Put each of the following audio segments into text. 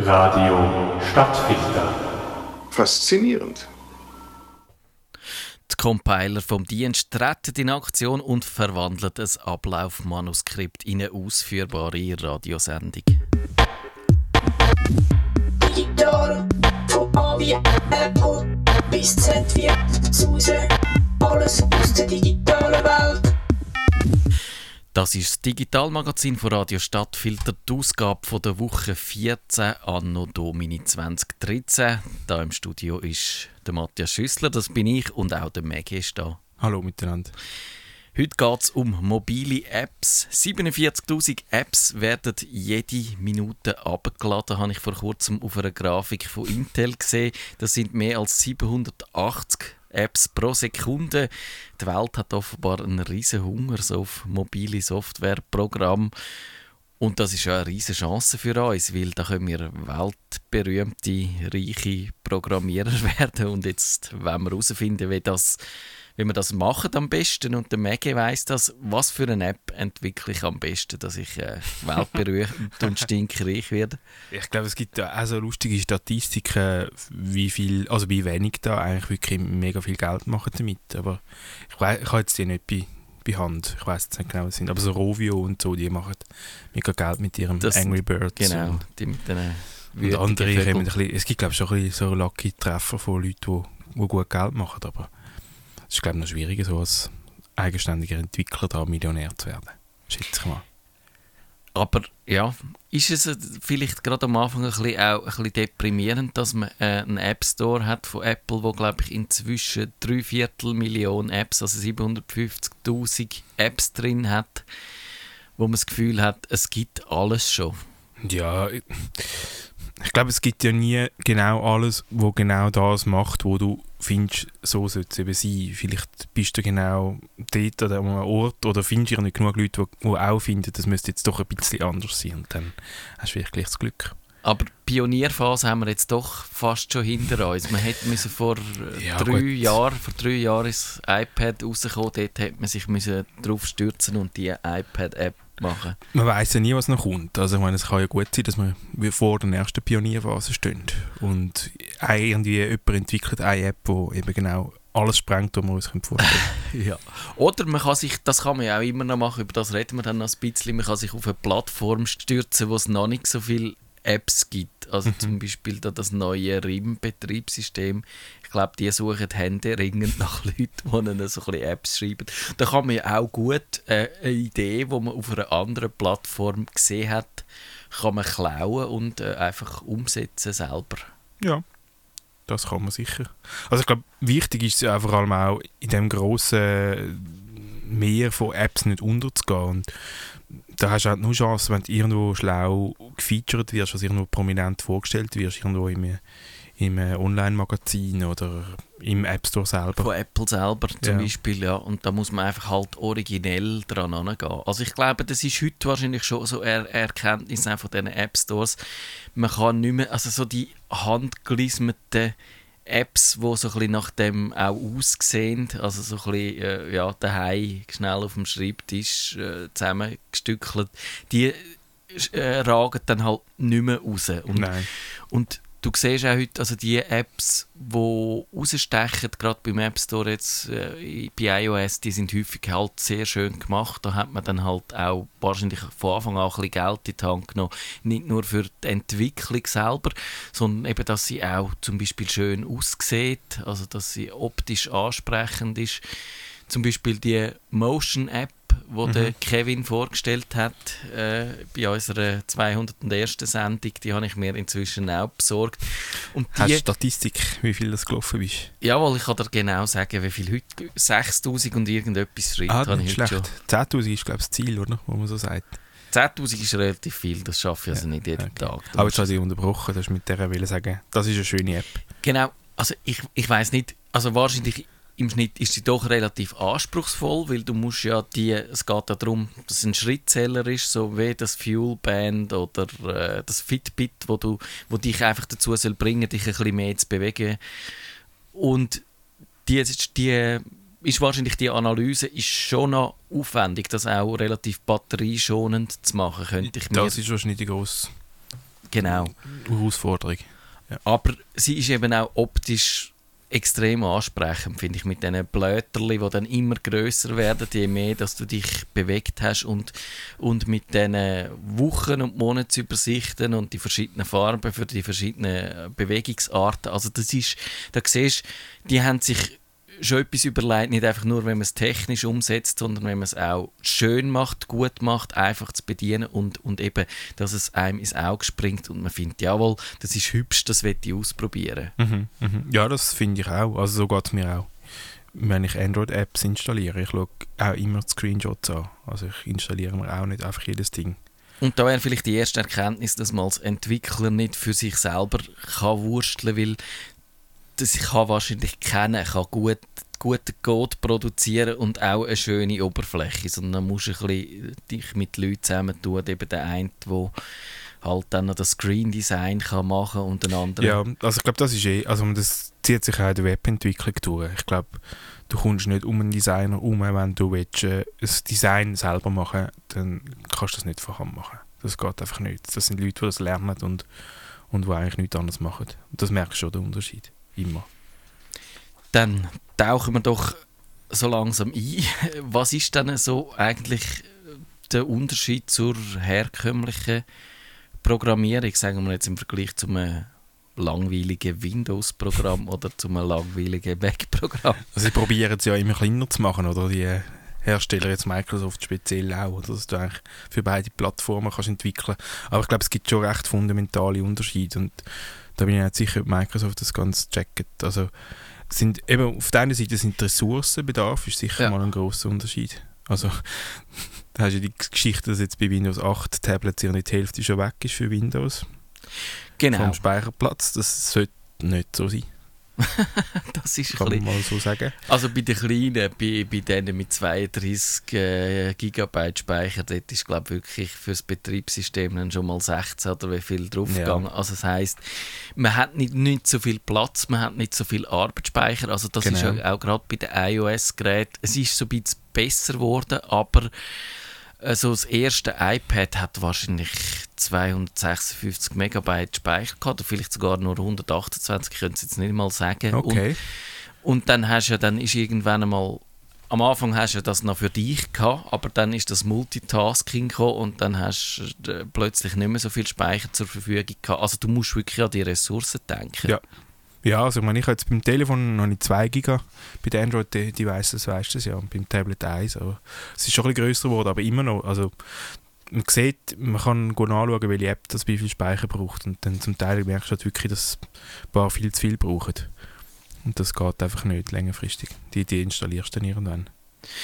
Radio Stadtfilter. Faszinierend. Die Compiler vom Dienst treten in Aktion und verwandeln ein Ablaufmanuskript in eine ausführbare Radiosendung. Digital, von A wie Apple bis Z wie Suse, alles aus der digitalen Welt. Das ist das Digitalmagazin von Radio Stadtfilter, die Ausgabe von der Woche 14 Anno Domini 2013. Da im Studio ist der Matthias Schüssler, das bin ich, und auch der Maggie ist da. Hallo miteinander. Heute geht es um mobile Apps. 47'000 Apps werden jede Minute abgeladen, habe ich vor kurzem auf einer Grafik von Intel gesehen. Das sind mehr als 780 Apps pro Sekunde. Die Welt hat offenbar einen riesen Hunger so auf mobile Softwareprogramme. Und das ist ja eine riesige Chance für uns, weil da können wir weltberühmte, reiche Programmierer werden. Und jetzt wollen wir herausfinden, wie wir das machen am besten. Und der Maggie weiss das, was für eine App entwickle ich am besten, dass ich weltberühmt und stinkreich werde. Ich glaube, es gibt da auch so lustige Statistiken, wie wenig da eigentlich wirklich mega viel Geld machen damit. Aber ich habe jetzt die nicht bei Hand. Ich weiss jetzt nicht genau, was sind. Aber so Rovio und so, die machen mega Geld mit ihrem Angry Birds. Genau, die mit den und andere kommen ein bisschen, es gibt glaube ich schon ein bisschen so Lucky-Treffer von Leuten, die gut Geld machen, aber es ist glaube ich noch schwieriger, so als eigenständiger Entwickler da Millionär zu werden. Schätze ich mal. Aber ja, ist es vielleicht gerade am Anfang auch ein bisschen deprimierend, dass man einen App Store hat von Apple, wo glaube ich inzwischen 3/4 Millionen Apps, also 750'000 Apps drin hat, wo man das Gefühl hat, es gibt alles schon. Ja, ich glaube, es gibt ja nie genau alles, wo genau das macht, wo du findest, so sollte es eben sein. Vielleicht bist du genau dort an einem Ort oder findest du nicht genug Leute, die auch finden, das müsste jetzt doch ein bisschen anders sein, und dann hast du vielleicht gleich das Glück. Aber die Pionierphase haben wir jetzt doch fast schon hinter uns. Man hätte vor 3 Jahren ist das iPad rausgekommen, dort hätte man sich drauf stürzen und die iPad-App machen. Man weiss ja nie, was noch kommt. Also ich meine, es kann ja gut sein, dass wir vor der ersten Pionierphase stehen und irgendwie jemand entwickelt eine App, die eben genau alles sprengt, was wir uns vorstellen können. Ja. Oder man kann sich, das kann man ja auch immer noch machen, über das reden wir dann noch ein bisschen, man kann sich auf eine Plattform stürzen, wo es noch nicht so viele Apps gibt. Also zum Beispiel das neue RIM-Betriebssystem. Ich glaube, die suchen händeringend nach Leuten, die ihnen so ein bisschen Apps schreiben. Da kann man ja auch gut eine Idee, die man auf einer anderen Plattform gesehen hat, kann man klauen und einfach umsetzen selber. Ja, das kann man sicher. Also ich glaube, wichtig ist es ja vor allem auch, in diesem grossen Meer von Apps nicht unterzugehen. Und da hast du halt nur Chance, wenn du irgendwo schlau gefeatured wirst, also irgendwo prominent vorgestellt wirst, irgendwo im Online-Magazin oder im App Store selber. Von Apple selber zum Beispiel, ja. Und da muss man einfach halt originell dran angehen. Also ich glaube, das ist heute wahrscheinlich schon so eine Erkenntnis von diesen App Stores. Man kann nicht mehr, also so die handgelismeten Apps, die so ein bisschen nach dem auch aussehen, also so ein bisschen daheim schnell auf dem Schreibtisch zusammengestückelt, die ragen dann halt nicht mehr raus. Und du siehst auch heute, also die Apps, die rausstechen, gerade beim App Store jetzt bei iOS, die sind häufig halt sehr schön gemacht. Da hat man dann halt auch wahrscheinlich von Anfang an ein bisschen Geld in die Hand genommen. Nicht nur für die Entwicklung selber, sondern eben, dass sie auch zum Beispiel schön aussieht, also dass sie optisch ansprechend ist. Zum Beispiel die Motion-App, die der Kevin vorgestellt hat bei unserer 201. Sendung, die habe ich mir inzwischen auch besorgt. Und hast du Statistik, wie viel das gelaufen ist? Jawohl, ich kann dir genau sagen, wie viel heute 6'000 und irgendetwas Schritt habe nicht ich schlecht. schon. 10'000 ist, glaube ich, das Ziel, oder? Wo man so sagt. 10'000 ist relativ viel, das schaffe ich also nicht jeden Tag. Aber jetzt habe ich unterbrochen, das mit der will sagen, das ist eine schöne App. Genau, also ich weiss nicht, also wahrscheinlich im Schnitt ist sie doch relativ anspruchsvoll, weil du musst ja es geht ja darum, dass es ein Schrittzähler ist, so wie das Fuelband oder das Fitbit, wo dich einfach dazu soll bringen, dich ein bisschen mehr zu bewegen. Und die ist wahrscheinlich, die Analyse ist schon noch aufwendig, das auch relativ batterieschonend zu machen, könnte ich mir. Das ist wahrscheinlich die grosse Genau. Herausforderung. Ja. Aber sie ist eben auch optisch extrem ansprechend, finde ich, mit diesen Blätterli, die dann immer grösser werden, je mehr, dass du dich bewegt hast und mit diesen Wochen- und Monatsübersichten und die verschiedenen Farben für die verschiedenen Bewegungsarten. Also da siehst du, die haben sich schon etwas überlegt, nicht einfach nur, wenn man es technisch umsetzt, sondern wenn man es auch schön macht, gut macht, einfach zu bedienen und eben, dass es einem ins Auge springt und man findet, jawohl, das ist hübsch, das will ich ausprobieren. Ja, das finde ich auch. Also so geht es mir auch. Wenn ich Android-Apps installiere, ich schaue auch immer die Screenshots an. Also ich installiere mir auch nicht einfach jedes Ding. Und da wäre vielleicht die erste Erkenntnis, dass man als Entwickler nicht für sich selber kann wursteln, weil das kann wahrscheinlich kennen, kann guten Code produzieren und auch eine schöne Oberfläche, sondern dann musst du ein bisschen dich mit Leuten zusammentun, eben der eine, der halt dann noch das Screen Design kann machen und den anderen. Ja, also ich glaube, das ist also das zieht sich auch in der Webentwicklung durch. Ich glaube, du kommst nicht um einen Designer herum, wenn du willst, ein Design selber machen willst, dann kannst du das nicht von Hand machen. Das geht einfach nicht. Das sind Leute, die das lernen und die eigentlich nichts anderes machen. Und das merkst du schon, den Unterschied. Immer. Dann tauchen wir doch so langsam ein. Was ist denn so eigentlich der Unterschied zur herkömmlichen Programmierung, sagen wir jetzt im Vergleich zu einem langweiligen Windows-Programm oder zu einem langweiligen Mac-Programm? Also sie probieren es ja immer kleiner zu machen, oder die Hersteller, jetzt Microsoft speziell auch, oder, dass du eigentlich für beide Plattformen kannst entwickeln. Aber ich glaube, es gibt schon recht fundamentale Unterschiede und da bin ich nicht sicher, ob Microsoft das Ganze checkt. Also sind eben auf der einen Seite sind die Ressourcenbedarf ist sicher mal ein grosser Unterschied. Also da hast du die Geschichte, dass jetzt bei Windows 8 Tablets nicht die Hälfte schon weg ist für Windows. Genau. Vom Speicherplatz. Das sollte nicht so sein. Das ist kann man mal so sagen. Also bei den kleinen, bei denen mit 32 GB Speicher, dort ist glaube wirklich für das Betriebssystem dann schon mal 16 oder wie viel draufgegangen. Ja. Also das heisst, man hat nicht so viel Platz, man hat nicht so viel Arbeitsspeicher. Also das ist auch gerade bei den iOS-Geräten, es ist so ein bisschen besser geworden, aber also das erste iPad hat wahrscheinlich 256 Megabyte Speicher gehabt, oder vielleicht sogar nur 128, ich könnte es jetzt nicht mal sagen. Okay. Und dann ist irgendwann einmal, am Anfang hast du das noch für dich gehabt, aber dann ist das Multitasking gekommen und dann hast du plötzlich nicht mehr so viel Speicher zur Verfügung gehabt. Also du musst wirklich an die Ressourcen denken. Ja, also ich meine, ich habe jetzt beim Telefon noch nicht 2 GB, bei den Android-Devices weißt du es ja, und beim Tablet 1, aber es ist schon ein bisschen grösser geworden, aber immer noch, also man sieht, man kann gut anschauen, welche App das wie viel Speicher braucht und dann zum Teil merkst du halt wirklich, dass ein paar viel zu viel brauchen und das geht einfach nicht längerfristig, die installierst du dann irgendwann.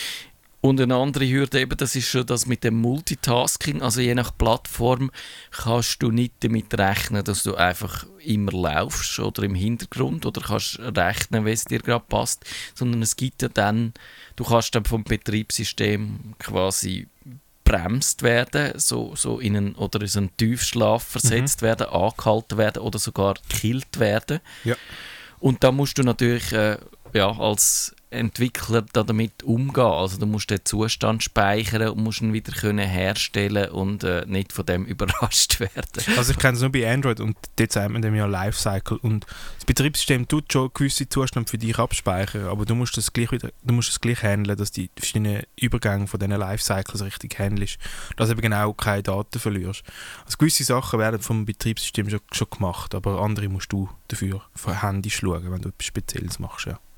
Und eine andere Hürde eben, das ist schon das mit dem Multitasking, also je nach Plattform kannst du nicht damit rechnen, dass du einfach immer laufst oder im Hintergrund oder kannst rechnen, wie es dir gerade passt, sondern es gibt ja dann, du kannst dann vom Betriebssystem quasi bremst werden, so in so einen Tiefschlaf versetzt werden, angehalten werden oder sogar gekillt werden. Ja. Und da musst du natürlich als Entwickler damit umgehen. Also du musst den Zustand speichern und musst ihn wieder herstellen und nicht von dem überrascht werden. Also ich kenne es nur bei Android und dort sagt man dem ja Lifecycle und das Betriebssystem tut schon gewisse Zustände für dich abspeichern, aber du musst es gleich handeln, dass die verschiedenen Übergänge von diesen Lifecycles richtig handelst, dass du eben genau keine Daten verlierst. Also gewisse Sachen werden vom Betriebssystem schon gemacht, aber andere musst du dafür händisch schauen, wenn du etwas Spezielles machst, ja.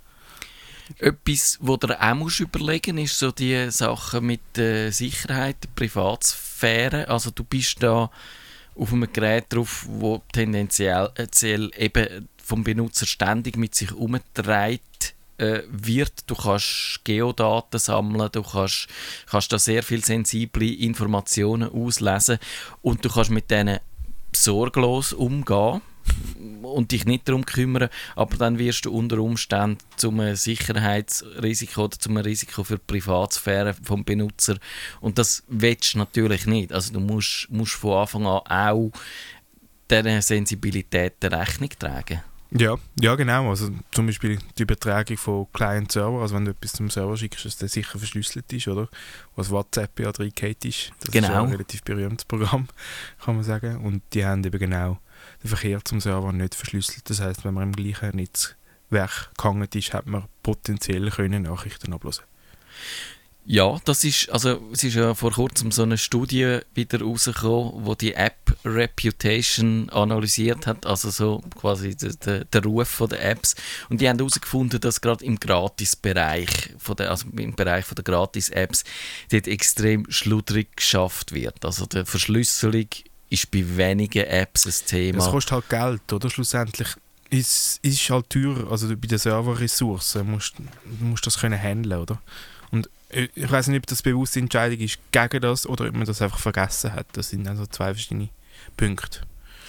Etwas, was du auch musst überlegen musst, ist so die Sachen mit der Sicherheit, der Privatsphäre. Also du bist da auf einem Gerät drauf, wo tendenziell eben vom Benutzer ständig mit sich umtreibt wird. Du kannst Geodaten sammeln, du kannst da sehr viele sensible Informationen auslesen und du kannst mit denen sorglos umgehen und dich nicht darum kümmern, aber dann wirst du unter Umständen zu einem Sicherheitsrisiko oder zu einem Risiko für die Privatsphäre vom Benutzer und das willst du natürlich nicht. Also du musst von Anfang an auch dieser Sensibilität Rechnung tragen. Ja, genau. Also zum Beispiel die Übertragung von Client-Server, also wenn du etwas zum Server schickst, dass der sicher verschlüsselt ist, oder? Was WhatsApp ja reingehauen ist. Das ist ja ein relativ berühmtes Programm, kann man sagen. Und die haben eben genau den Verkehr zum Server nicht verschlüsselt. Das heisst, wenn man im gleichen Netzwerk gehangen ist, hat man potenziell Nachrichten abhören. Ja, es ist ja vor kurzem so eine Studie wieder rausgekommen, wo die App Reputation analysiert hat, also so quasi der Ruf der Apps. Und die haben herausgefunden, dass gerade im Gratis-Bereich, im Bereich der Gratis-Apps, dort extrem schludrig geschafft wird. Also die Verschlüsselung ist bei wenigen Apps ein Thema. Das kostet halt Geld, oder? Schlussendlich ist halt teuer, also bei den Serverressourcen musst du das können handeln, oder? Und ich weiß nicht, ob das bewusste Entscheidung ist gegen das oder ob man das einfach vergessen hat. Das sind also zwei verschiedene Punkte.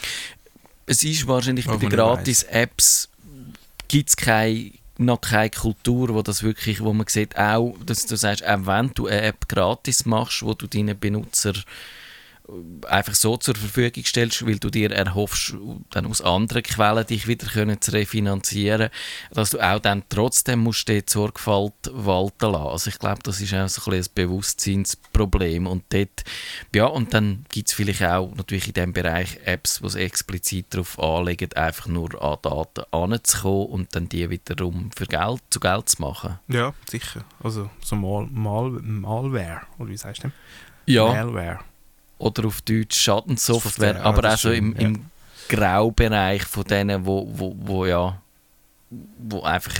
Es ist wahrscheinlich bei den Gratis-Apps gibt es noch keine Kultur, wo man sieht, auch, dass du sagst, auch wenn du eine App gratis machst, wo du deinen Benutzer einfach so zur Verfügung stellst, weil du dir erhoffst, dann aus anderen Quellen dich wieder zu refinanzieren, dass du auch dann trotzdem musst die Sorgfalt walten lassen. Also ich glaube, das ist auch so ein Bewusstseinsproblem. Und dort, ja, und dann gibt es vielleicht auch natürlich in diesem Bereich Apps, die es explizit darauf anlegen, einfach nur an Daten heranzukommen und dann die wiederum zu Geld zu machen. Ja, sicher. Also so Malware, oder wie sagst du? Ja. Malware. Oder auf Deutsch Schadenssoftware, aber auch so im Graubereich von denen, wo einfach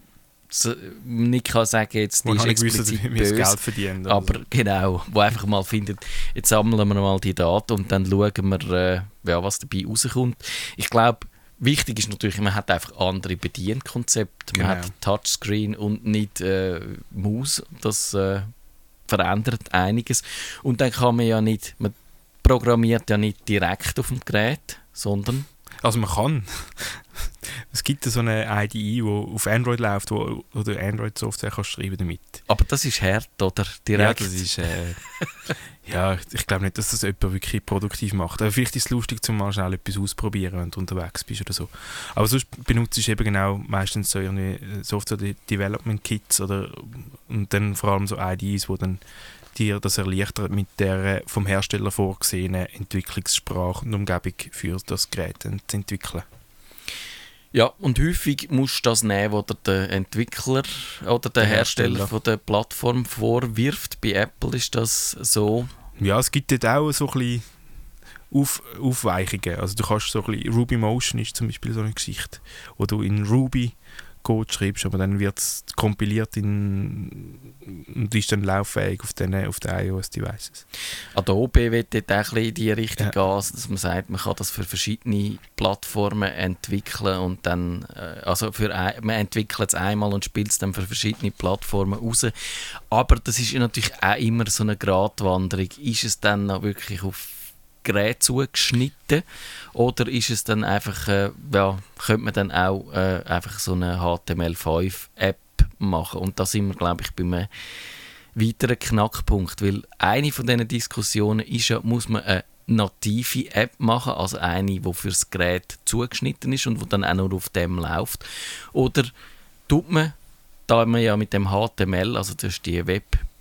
nicht kann sagen, jetzt die ist explizit böse, Geld verdienen, aber genau, wo einfach mal findet, jetzt sammeln wir mal die Daten und dann schauen wir, was dabei rauskommt. Ich glaube, wichtig ist natürlich, man hat einfach andere Bedienkonzepte, man hat Touchscreen und nicht Maus, das verändert einiges. Und dann kann man programmiert ja nicht direkt auf dem Gerät, sondern... Also man kann. Es gibt so eine IDE, die auf Android läuft, wo du Android-Software kannst schreiben damit. Aber das ist hart, oder? Direkt. Ja, das ist... ja, ich glaube nicht, dass das jemand wirklich produktiv macht. Aber vielleicht ist es lustig, um mal schnell etwas auszuprobieren, wenn du unterwegs bist oder so. Aber sonst benutzt du eben genau meistens so Software-Development-Kits und dann vor allem so IDEs, wo dann dir das erleichtert, mit der vom Hersteller vorgesehenen Entwicklungssprache und Umgebung für das Gerät zu entwickeln. Ja, und häufig musst du das nehmen, was der Entwickler oder der Hersteller von der Plattform vorwirft. Bei Apple ist das so. Ja, es gibt dort auch so ein bisschen Aufweichungen. Also du kannst so ein bisschen, Ruby Motion ist zum Beispiel so eine Geschichte, wo du in Ruby Code schreibst, aber dann wird es kompiliert und ist dann lauffähig auf den iOS-Devices. Adobe wird dort auch ein bisschen in die Richtung gehen, dass man sagt, man kann das für verschiedene Plattformen entwickeln und dann, man entwickelt es einmal und spielt es dann für verschiedene Plattformen raus. Aber das ist natürlich auch immer so eine Gratwanderung. Ist es dann noch wirklich auf Gerät zugeschnitten oder ist es dann einfach, könnte man dann auch einfach so eine HTML5-App machen und da sind wir, glaube ich, bei einem weiteren Knackpunkt, weil eine von diesen Diskussionen ist ja, muss man eine native App machen, also eine, die für das Gerät zugeschnitten ist und die dann auch nur auf dem läuft, oder tut man, da man ja mit dem HTML, also das ist die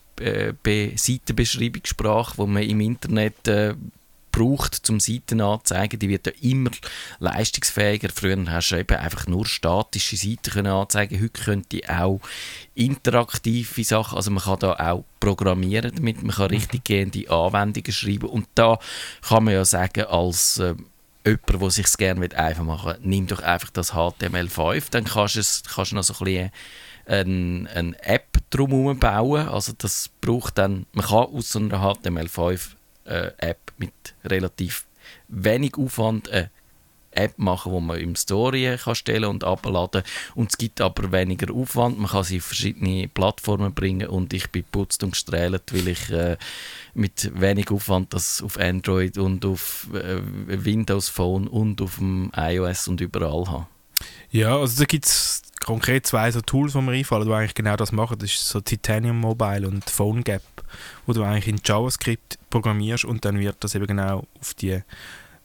Seitenbeschreibungssprache, die man im Internet braucht, zum Seiten anzeigen, die wird ja immer leistungsfähiger. Früher hast du eben einfach nur statische Seiten anzeigen. Heute könnte auch interaktive Sachen, also man kann da auch programmieren damit, man kann richtig gehende Anwendungen schreiben und da kann man ja sagen, als jemand, der sich es gerne einfach machen will, nimm doch einfach das HTML5, dann kannst du noch so ein bisschen eine App drumherum bauen, also das braucht dann, man kann aus so einer HTML5 App mit relativ wenig Aufwand eine App machen, die man im Story kann stellen und abladen und es gibt aber weniger Aufwand, man kann sie auf verschiedene Plattformen bringen und ich bin putzt und gestrahlt, weil ich mit wenig Aufwand das auf Android und auf Windows Phone und auf dem iOS und überall habe. Ja, also da gibt es konkret zwei so Tools, die mir einfallen, die eigentlich genau das machen. Das ist so Titanium Mobile und PhoneGap, wo du eigentlich in JavaScript programmierst und dann wird das eben genau auf die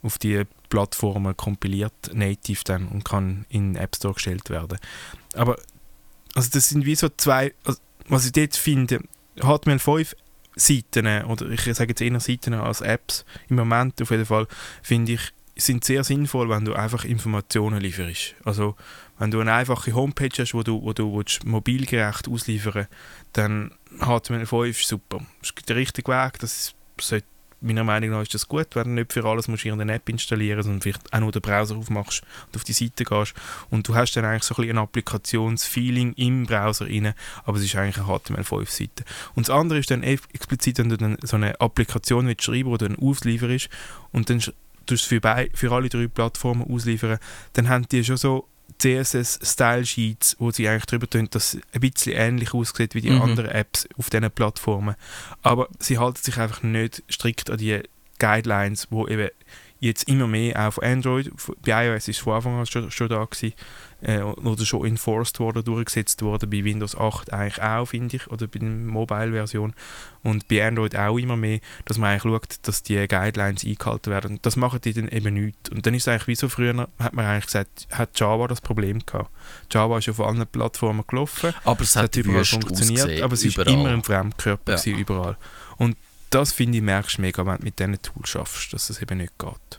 auf die Plattformen kompiliert, native dann, und kann in den App Store gestellt werden. Aber also das sind wie so zwei, also, was ich dort finde, HTML5 Seiten, oder ich sage jetzt eher Seiten als Apps, im Moment auf jeden Fall, finde ich, sind sehr sinnvoll, wenn du einfach Informationen lieferst. Also wenn du eine einfache Homepage hast, wo du mobilgerecht ausliefern willst, dann HTML5 ist super. Das ist der richtige Weg, das sollte, meiner Meinung nach ist das gut, wenn du nicht für alles musst eine App installieren, sondern vielleicht auch nur den Browser aufmachst und auf die Seite gehst. Und du hast dann eigentlich so ein bisschen ein Applikationsfeeling im Browser rein, aber es ist eigentlich eine HTML5-Seite. Und das andere ist dann explizit, wenn du dann so eine Applikation willst schreiben, die du dann auslieferst und dann du es für alle 3 Plattformen ausliefern, dann haben die schon so CSS-Style-Sheets, wo sie eigentlich darüber tun, dass es ein bisschen ähnlich aussieht wie die anderen Apps auf diesen Plattformen. Aber sie halten sich einfach nicht strikt an die Guidelines, wo eben jetzt immer mehr auch von Android, bei iOS ist es von Anfang an schon da gewesen, oder schon enforced worden, durchgesetzt worden, bei Windows 8 eigentlich auch, finde ich, oder bei der Mobile-Version, und bei Android auch immer mehr, dass man eigentlich schaut, dass die Guidelines eingehalten werden. Das machen die dann eben nicht. Und dann ist es eigentlich wie so früher, hat man eigentlich gesagt, hat Java das Problem gehabt. Java ist auf allen Plattformen gelaufen, aber es hat überall funktioniert, aber es überall. ist immer ein Fremdkörper gewesen, überall. Und das, finde ich, merkst du mega, wenn du mit diesen Tools schaffst, dass es eben nicht geht.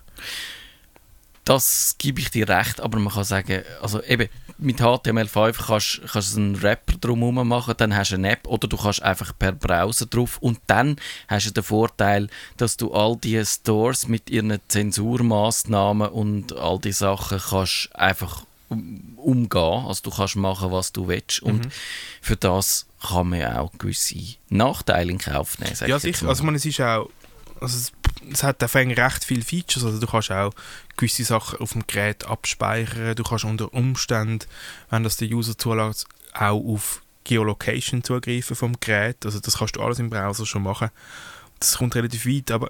Das gebe ich dir recht, aber man kann sagen, also eben mit HTML5 kannst du einen Wrapper drumherum machen, dann hast du eine App, oder du kannst einfach per Browser drauf, und dann hast du den Vorteil, dass du all die Stores mit ihren Zensurmaßnahmen und all die Sachen kannst einfach umgehen, also du kannst machen, was du willst, und für das kann man ja auch gewisse Nachteile in Kauf nehmen. Ja, sicher, also es ist auch, also es hat auch recht viele Features, also du kannst auch gewisse Sachen auf dem Gerät abspeichern, du kannst unter Umständen, wenn das der User zulässt, auch auf Geolocation zugreifen vom Gerät, also das kannst du alles im Browser schon machen. Das kommt relativ weit, aber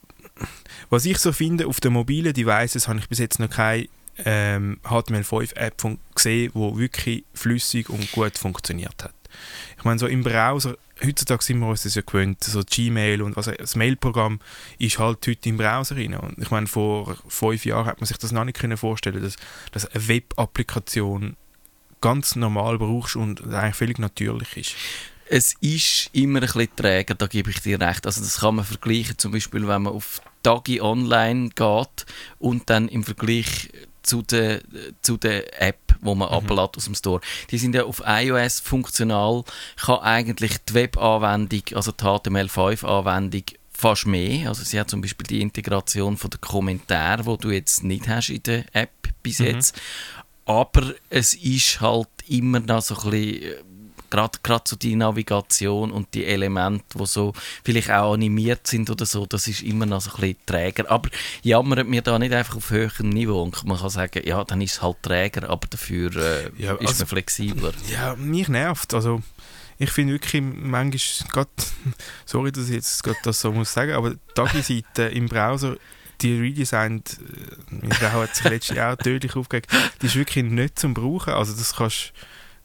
was ich so finde, auf den mobilen Devices habe ich bis jetzt noch keine HTML5-App gesehen, die wirklich flüssig und gut funktioniert hat. Ich meine, so im Browser, heutzutage sind wir uns das ja gewöhnt, so Gmail und also das Mailprogramm ist halt heute im Browser rein. Und ich meine, vor 5 Jahren hat man sich das noch nicht vorstellen, dass eine Web-Applikation ganz normal brauchst und eigentlich völlig natürlich ist. Es ist immer ein bisschen träger, da gebe ich dir recht. Also das kann man vergleichen, zum Beispiel, wenn man auf Tagi Online geht und dann im Vergleich zu der App, die man ablädt aus dem Store. Die sind ja auf iOS funktional, kann eigentlich die Web-Anwendung, also die HTML5-Anwendung, fast mehr. Also sie hat zum Beispiel die Integration von den Kommentaren, die du jetzt nicht hast in der App bis jetzt. Aber es ist halt immer noch so ein bisschen, gerade so die Navigation und die Elemente, die so vielleicht auch animiert sind oder so, das ist immer noch so ein bisschen träger. Aber jammert mir da nicht einfach auf höherem Niveau. Und man kann sagen, ja, dann ist es halt träger, aber dafür ist man flexibler. Ja, mich nervt. Also ich finde wirklich manchmal, grad, sorry, dass ich jetzt gerade das so muss sagen, aber die Tagi-Seite im Browser, die redesigned, meine Frau hat sich letztes Jahr auch tödlich aufgeregt, die ist wirklich nicht zum Brauchen. Also das kannst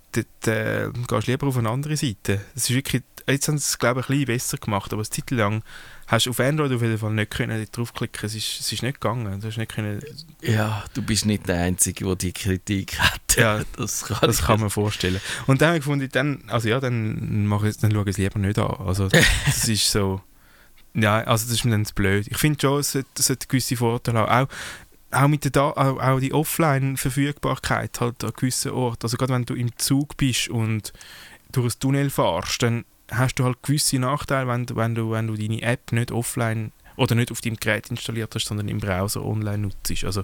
dort gehst du lieber auf eine andere Seite. Das ist wirklich, jetzt haben sie es, glaube ich, ein bisschen besser gemacht, aber eine Zeit lang hast du auf Android auf jeden Fall nicht können draufklicken. Es ist nicht gegangen. Du hast nicht können. Ja, du bist nicht der Einzige, der die Kritik hat. Ja, das kann man vorstellen. Und dann habe ich gefunden, dann schaue ich es lieber nicht an. Also das ist so, ja, also das ist mir dann zu blöd. Ich finde schon, es hat gewisse Vorteile haben. Auch mit auch die Offline-Verfügbarkeit halt an gewissen Orten. Also gerade wenn du im Zug bist und durch ein Tunnel fährst, dann hast du halt gewisse Nachteile, wenn du deine App nicht offline oder nicht auf deinem Gerät installiert hast, sondern im Browser online nutzt. Also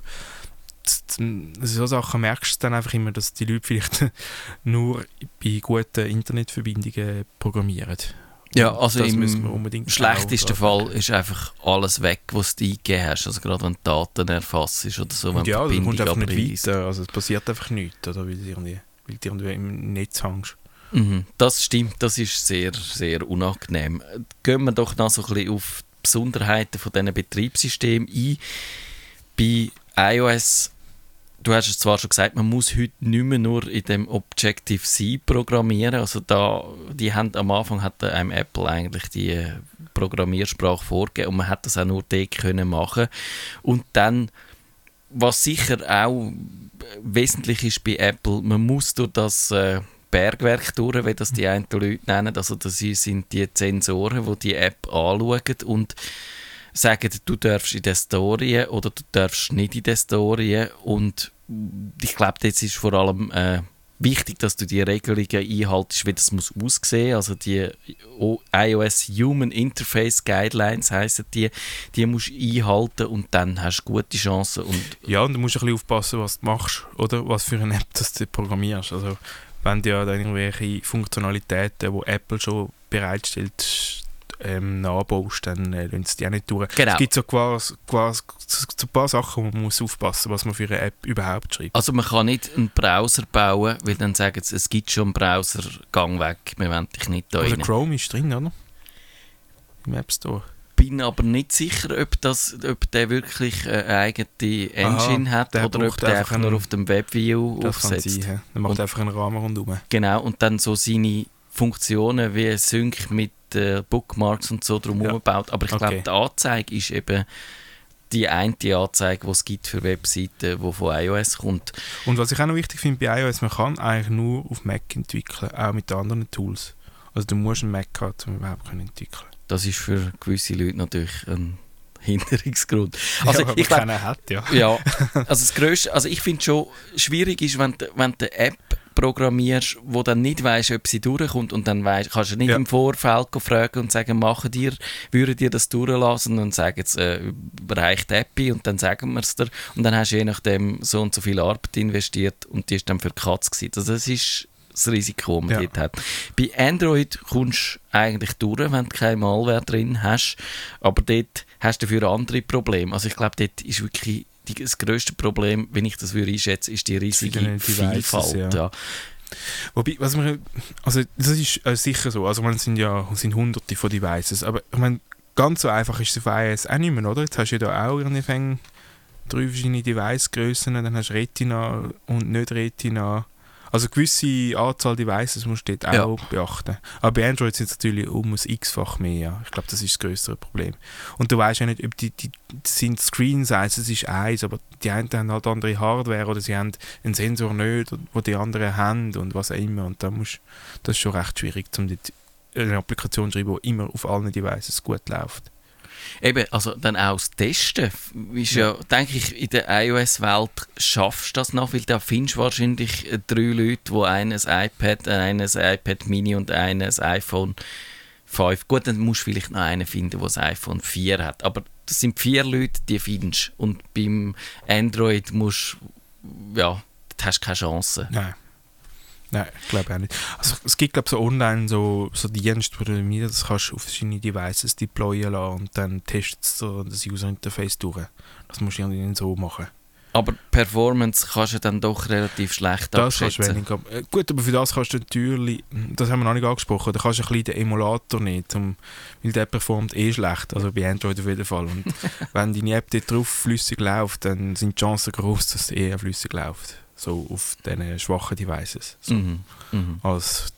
so Sachen merkst du dann einfach immer, dass die Leute vielleicht nur bei guten Internetverbindungen programmieren. Ja, also das im schlechtesten Fall ist einfach alles weg, was du eingegeben hast. Also gerade wenn Daten erfasst ist oder so, wenn ja, die Verbindung Verbindung nicht weiter. Also es passiert einfach nichts, oder, weil du irgendwie im Netz hängst. Das stimmt, das ist sehr, sehr unangenehm. Gehen wir doch noch so ein bisschen auf die Besonderheiten von diesen Betriebssystemen ein. Bei iOS du hast es zwar schon gesagt, man muss heute nicht mehr nur in dem Objective-C programmieren. Also am Anfang hat einem Apple eigentlich die Programmiersprache vorgegeben und man hat das auch nur dort können machen. Und dann, was sicher auch wesentlich ist bei Apple, man muss durch das Bergwerk durch, wie das die einen Leute nennen. Also das sind die Sensoren, die die App anschauen und sagen, du darfst in der Story oder du darfst nicht in der Story. Und ich glaube, jetzt ist vor allem wichtig, dass du die Regelungen einhaltest, wie das muss aussehen. Also die iOS Human Interface Guidelines heissen die musst du einhalten und dann hast du gute Chancen. Und du musst ein bisschen aufpassen, was du machst oder was für eine App das du programmierst. Also wenn du ja dann irgendwelche Funktionalitäten, die Apple schon bereitstellt, nachbaust, dann lassen sie die auch nicht durch. Genau. Es gibt so quasi ein paar Sachen, wo man muss aufpassen muss, was man für eine App überhaupt schreibt. Also man kann nicht einen Browser bauen, weil dann sagen sie, es gibt schon einen Browser, gang weg, wir wollen dich nicht da rein. Chrome ist drin, oder? Im App Store. Bin aber nicht sicher, ob der wirklich eine eigene Engine hat oder ob der einfach nur auf dem WebView aufsetzt. Das kann sein, der macht einfach einen Rahmen rundherum. Genau, und dann so seine Funktionen wie Sync mit Bookmarks und so drumherum baut. Aber ich glaube, die Anzeige ist eben die eine Anzeige, die es gibt für Webseiten, die von iOS kommt. Und was ich auch noch wichtig finde bei iOS, man kann eigentlich nur auf Mac entwickeln, auch mit anderen Tools. Also du musst einen Mac haben, um überhaupt entwickeln. Das ist für gewisse Leute natürlich ein Hinderungsgrund. Also, ja, ich keiner hat, ja. Ja, also das Grösste, also ich finde schon schwierig ist, wenn du eine App programmierst, wo dann nicht weisst, ob sie durchkommt und dann kannst du nicht im Vorfeld fragen und sagen, würden dir das durchlassen und dann sagen sie, reicht die App und dann sagen wir es dir und dann hast du je nachdem so und so viel Arbeit investiert und die ist dann für die Katze gewesen. Also das ist das Risiko, das man dort hat. Bei Android kommst du eigentlich durch, wenn du keine Malware drin hast, aber dort hast du dafür andere Probleme. Also ich glaube, dort ist wirklich das grösste Problem, wenn ich das einschätze, ist die riesige Vielfalt. Ja. Wobei, das ist sicher so. Also man sind hunderte von Devices, aber ich meine, ganz so einfach ist es auf iOS auch nicht mehr, oder? Jetzt hast du ja da auch irgendwie 3 verschiedene Device-Grössen, dann hast du Retina und nicht Retina. Also eine gewisse Anzahl Devices musst du dort auch beachten. Aber bei Android sind es natürlich um ein x-fach mehr. Ja. Ich glaube, das ist das größere Problem. Und du weißt ja nicht, ob die sind Screen Sizes ist eins, aber die einen haben halt andere Hardware oder sie haben einen Sensor nicht, wo die anderen haben und was auch immer. Und das ist schon recht schwierig, um eine Applikation zu schreiben, die immer auf allen Devices gut läuft. Eben, also dann auch das Testen ist ja, denke ich, in der iOS-Welt schaffst du das noch, weil da findest du wahrscheinlich 3 Leute, die eines iPad Mini und eines iPhone 5. Gut, dann musst du vielleicht noch einen finden, der das iPhone 4 hat. Aber das sind 4 Leute, die findest du. Und beim Android musst da hast du keine Chance. Nein, ich glaube auch nicht. Also, es gibt, glaube ich, so online so Dienste, wo du das kannst auf verschiedene Devices deployen lassen und dann testet du das User-Interface durch. Das musst du ja so machen. Aber Performance kannst du dann doch relativ schlecht abschätzen. Das kannst du wenig. Gut, aber für das kannst du natürlich, das haben wir noch nicht angesprochen, da kannst du ein bisschen den Emulator nehmen, weil der performt schlecht, also bei Android auf jeden Fall. Und wenn deine App dort drauf flüssig läuft, dann sind die Chancen groß, dass es flüssig läuft. So auf diesen schwachen Devices. So. Als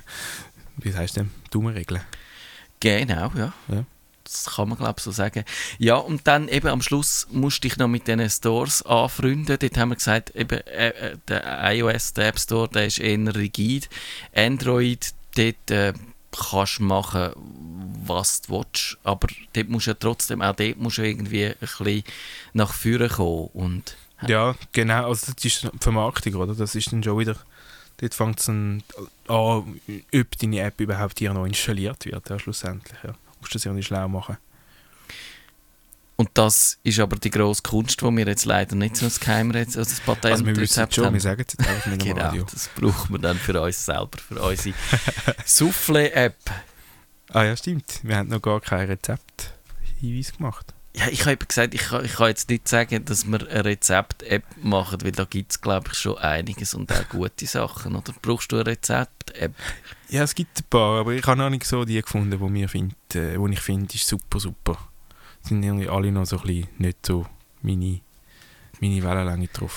Daumenregel. Genau, ja. Das kann man, glaube ich, so sagen. Ja, und dann eben am Schluss musst du dich noch mit diesen Stores anfreunden. Dort haben wir gesagt, eben, der iOS, der App Store, der ist eher rigid. Android, dort kannst du machen, was du willst. Aber dort musst du ja trotzdem, auch dort musst du irgendwie ein bisschen nach vorne kommen. Und ja, genau, also das ist die Vermarktung, oder? Das ist dann schon wieder, dort fängt es an, ob deine App überhaupt hier noch installiert wird, ja, schlussendlich, ja. Du musst das ja nicht schlau machen. Und das ist aber die grosse Kunst, die wir jetzt leider nicht so als Geheimrezept, also das Patentrezept also wir wissen es schon, wir sagen es jetzt einfach mit dem genau, Radio. Das brauchen wir dann für uns selber, für unsere Soufflé-App. Ah ja, stimmt, wir haben noch gar kein Rezept-Hinweis gemacht. Ja, ich habe eben gesagt, ich kann jetzt nicht sagen, dass wir eine Rezept-App machen, weil da gibt es, glaube ich, schon einiges und auch gute Sachen. Oder brauchst du eine Rezept-App? Ja, es gibt ein paar, aber ich habe noch nicht so die gefunden, die ich finde, ist super. Sind irgendwie alle noch so ein bisschen nicht so meine Wellenlänge getroffen.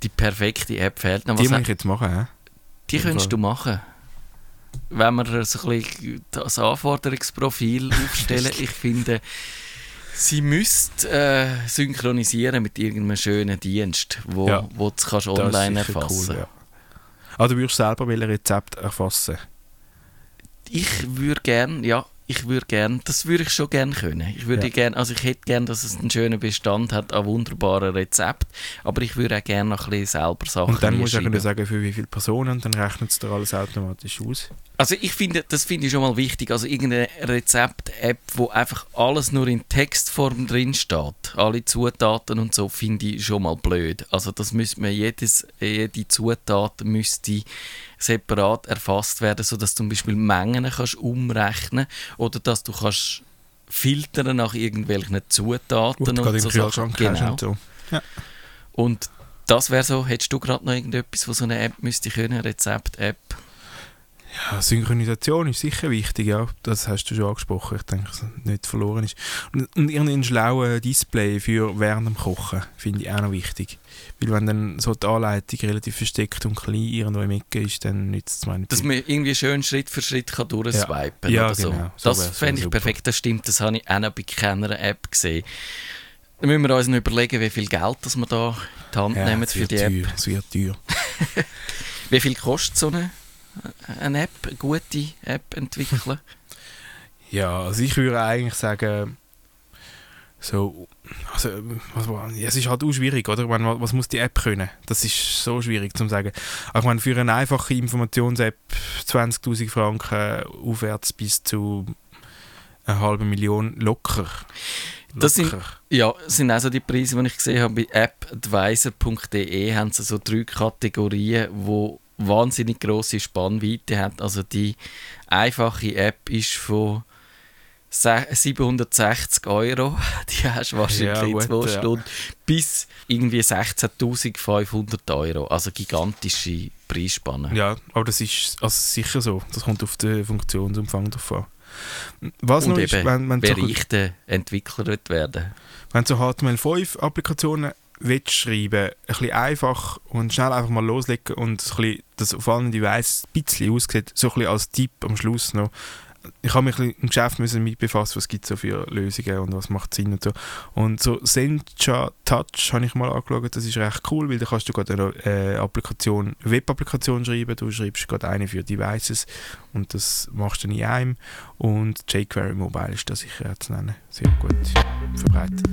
die perfekte App fehlt noch. Die muss ich jetzt machen, hä? Die könntest du machen. Wenn wir so ein bisschen das Anforderungsprofil aufstellen, ich finde, sie müsste synchronisieren mit irgendeinem schönen Dienst, wo du es kannst online erfassen. Cool, ja. Ah, du würdest selber ein Rezept erfassen? Ich würde gerne, das würde ich schon gerne können. Ich hätte gerne, dass es einen schönen Bestand hat an wunderbaren Rezepten, aber ich würde auch gerne noch ein bisschen selber Sachen Und dann musst du auch sagen, für wie viele Personen, und dann rechnet es dir alles automatisch aus. Also das finde ich schon mal wichtig. Also irgendeine Rezept-App, wo einfach alles nur in Textform drin steht, alle Zutaten und so, finde ich schon mal blöd. Also das müsste man, jede Zutat müsste separat erfasst werden, sodass du zum Beispiel Mengen kannst umrechnen oder dass du kannst filtern nach irgendwelchen Zutaten und so Sachen. Genau. Und so. Ja. Und das wäre so, hättest du gerade noch irgendetwas, wo so eine App müsste können, eine Rezept-App? Ja, Synchronisation ist sicher wichtig, ja. Das hast du schon angesprochen. Ich denke, dass es nicht verloren ist. Und irgendein schlaues Display für während dem Kochen finde ich auch noch wichtig. Weil wenn dann so die Anleitung relativ versteckt und klein irgendwo im Ecke ist, dann nützt es mir nicht. Dass man irgendwie schön Schritt für Schritt durchswipen kann oder so. Genau. Das fände ich perfekt, das stimmt. Das habe ich auch noch bei keiner App gesehen. Dann müssen wir uns noch überlegen, wie viel Geld das wir da in die Hand nehmen für die App. Es wird teuer. Wie viel kostet so eine App, eine gute App entwickeln? Ja, also ich würde eigentlich sagen, es ist halt auch schwierig, oder? Ich meine, was muss die App können? Das ist so schwierig zu sagen. Aber ich meine, für eine einfache Informations-App 20'000 Franken aufwärts bis zu 500'000 locker. Das sind also die Preise, die ich gesehen habe. Bei appadvisor.de haben sie so 3 Kategorien, die wahnsinnig grosse Spannweite haben. Also die einfache App ist von 760 €, die hast du wahrscheinlich in 2 Stunden, bis irgendwie 16'500 €. Also gigantische Preisspanne. Ja, aber das ist also sicher so. Das kommt auf den Funktionsumfang drauf an. Was und noch eben, ist, wenn wer echter Entwickler wird werden. Wenn du so HTML5-Applikationen schreiben, ein bisschen einfach und schnell einfach mal loslegen und das auf allen Devices ein bisschen aussieht, so ein bisschen als Tipp am Schluss noch. Ich habe mich ein bisschen im Geschäft mit befassen, was gibt es so für Lösungen und was macht Sinn und so. Und so Sencha Touch habe ich mal angeschaut, das ist recht cool, weil da kannst du gerade eine Web-Applikation schreiben, du schreibst gerade eine für Devices und das machst du dann in einem. Und jQuery Mobile ist da sicher zu nennen, sehr gut verbreitet.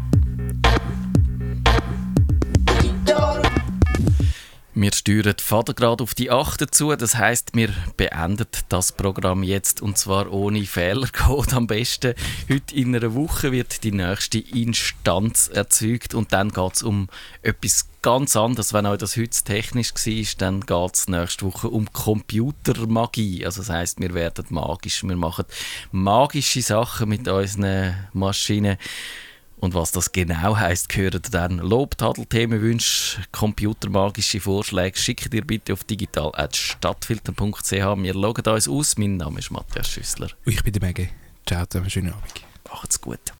Wir steuern Vatergrad auf die 8 zu, das heisst, wir beenden das Programm jetzt und zwar ohne Fehlercode am besten. Heute in einer Woche wird die nächste Instanz erzeugt und dann geht es um etwas ganz anderes. Wenn euch das heute technisch war, dann geht es nächste Woche um Computermagie. Also das heisst, wir werden magisch, wir machen magische Sachen mit unseren Maschinen. Und was das genau heisst, gehört dann. Lob, Tadel, Themenwünsche, computermagische Vorschläge schickt ihr bitte auf digital@stadtfilter.ch. Wir loggen uns aus. Mein Name ist Matthias Schüssler. Und ich bin der Mege. Ciao, einen schönen Abend. Macht's gut.